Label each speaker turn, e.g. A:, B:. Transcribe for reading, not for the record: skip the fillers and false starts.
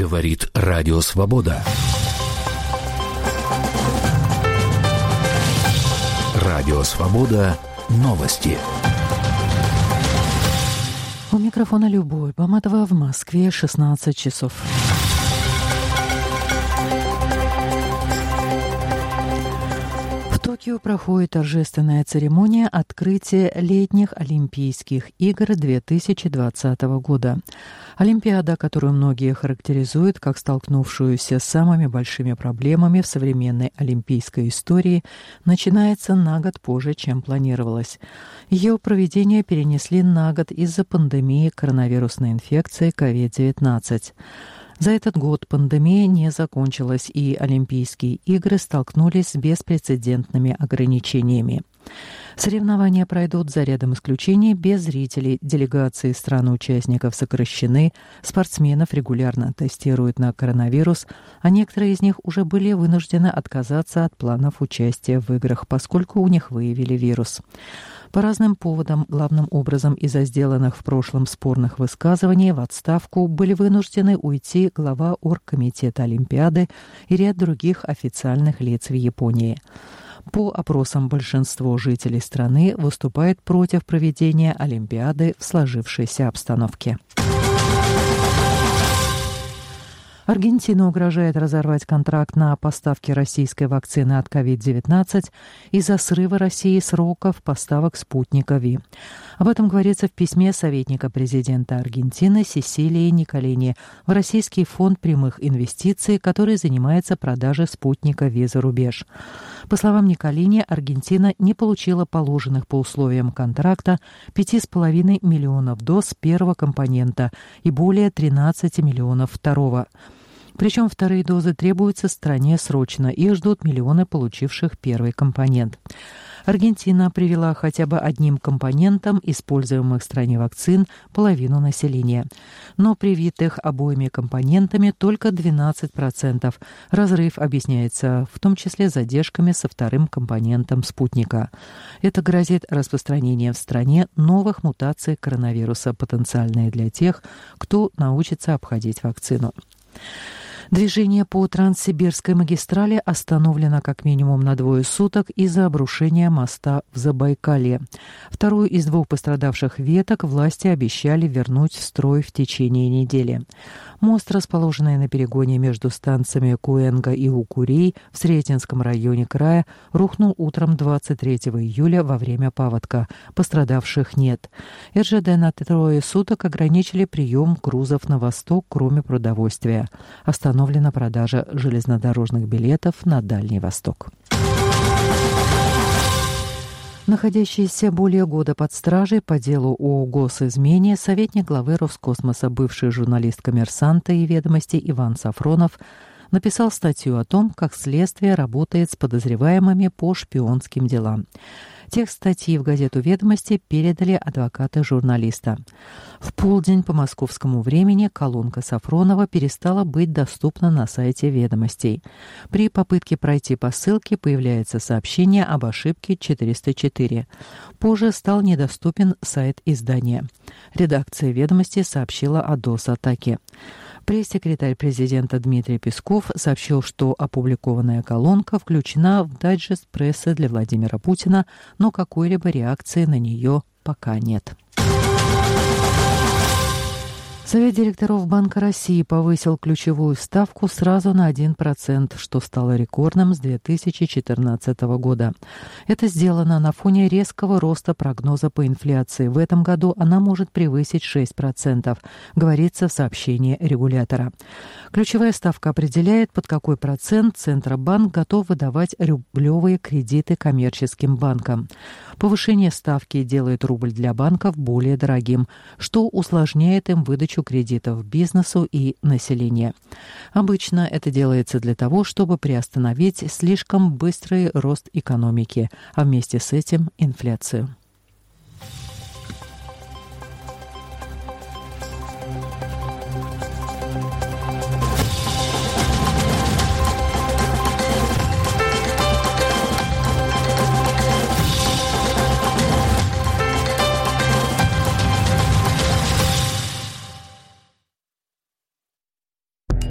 A: Говорит Радио Свобода. Радио Свобода. Новости.
B: У микрофона Любовь Баматова, в Москве 16 часов. В Токио проходит торжественная церемония открытия летних Олимпийских игр 2020 года. Олимпиада, которую многие характеризуют как столкнувшуюся с самыми большими проблемами в современной олимпийской истории, начинается на год позже, чем планировалось. Ее проведение перенесли на год из-за пандемии коронавирусной инфекции COVID-19. За этот год пандемия не закончилась, и Олимпийские игры столкнулись с беспрецедентными ограничениями. Соревнования пройдут за рядом исключений без зрителей, делегации стран-участников сокращены, спортсменов регулярно тестируют на коронавирус, а некоторые из них уже были вынуждены отказаться от планов участия в играх, поскольку у них выявили вирус. По разным поводам, главным образом из-за сделанных в прошлом спорных высказываний, в отставку были вынуждены уйти глава оргкомитета Олимпиады и ряд других официальных лиц в Японии. По опросам, большинство жителей страны выступает против проведения Олимпиады в сложившейся обстановке. Аргентина угрожает разорвать контракт на поставки российской вакцины от COVID-19 из-за срыва России сроков поставок спутника ВИ. Об этом говорится в письме советника президента Аргентины Сесилии Николини в Российский фонд прямых инвестиций, который занимается продажей спутника ВИ за рубеж. По словам Николини, Аргентина не получила положенных по условиям контракта 5,5 миллионов доз первого компонента и более 13 миллионов второго. Причем вторые дозы требуются стране срочно, их ждут миллионы получивших первый компонент. Аргентина привела хотя бы одним компонентом используемых в стране вакцин половину населения. Но привитых обоими компонентами только 12%. Разрыв объясняется в том числе задержками со вторым компонентом спутника. Это грозит распространением в стране новых мутаций коронавируса, потенциальные для тех, кто научится обходить вакцину. Движение по Транссибирской магистрали остановлено как минимум на 2 суток из-за обрушения моста в Забайкалье. Вторую из 2 пострадавших веток власти обещали вернуть в строй в течение недели. Мост, расположенный на перегоне между станциями Куэнга и Укурей в Сретенском районе края, рухнул утром 23 июля во время паводка. Пострадавших нет. РЖД на 3 суток ограничили прием грузов на восток, кроме продовольствия. Остановлена продажа железнодорожных билетов на Дальний Восток. Находящийся более года под стражей по делу о госизмене, советник главы Роскосмоса, бывший журналист «Коммерсанта» и «Ведомостей» Иван Сафронов написал статью о том, как следствие работает с подозреваемыми по шпионским делам. Текст статьи в газету «Ведомости» передали адвокаты журналиста. В полдень по московскому времени колонка Сафронова перестала быть доступна на сайте «Ведомостей». При попытке пройти по ссылке появляется сообщение об ошибке 404. Позже стал недоступен сайт издания. Редакция «Ведомостей» сообщила о DOS-атаке. Пресс-секретарь президента Дмитрий Песков сообщил, что опубликованная колонка включена в дайджест прессы для Владимира Путина, но какой-либо реакции на нее пока нет. Совет директоров Банка России повысил ключевую ставку сразу на 1%, что стало рекордным с 2014 года. Это сделано на фоне резкого роста прогноза по инфляции. В этом году она может превысить 6%, говорится в сообщении регулятора. Ключевая ставка определяет, под какой процент Центробанк готов выдавать рублевые кредиты коммерческим банкам. Повышение ставки делает рубль для банков более дорогим, что усложняет им выдачу кредитов бизнесу и населению. Обычно это делается для того, чтобы приостановить слишком быстрый рост экономики, а вместе с этим инфляцию.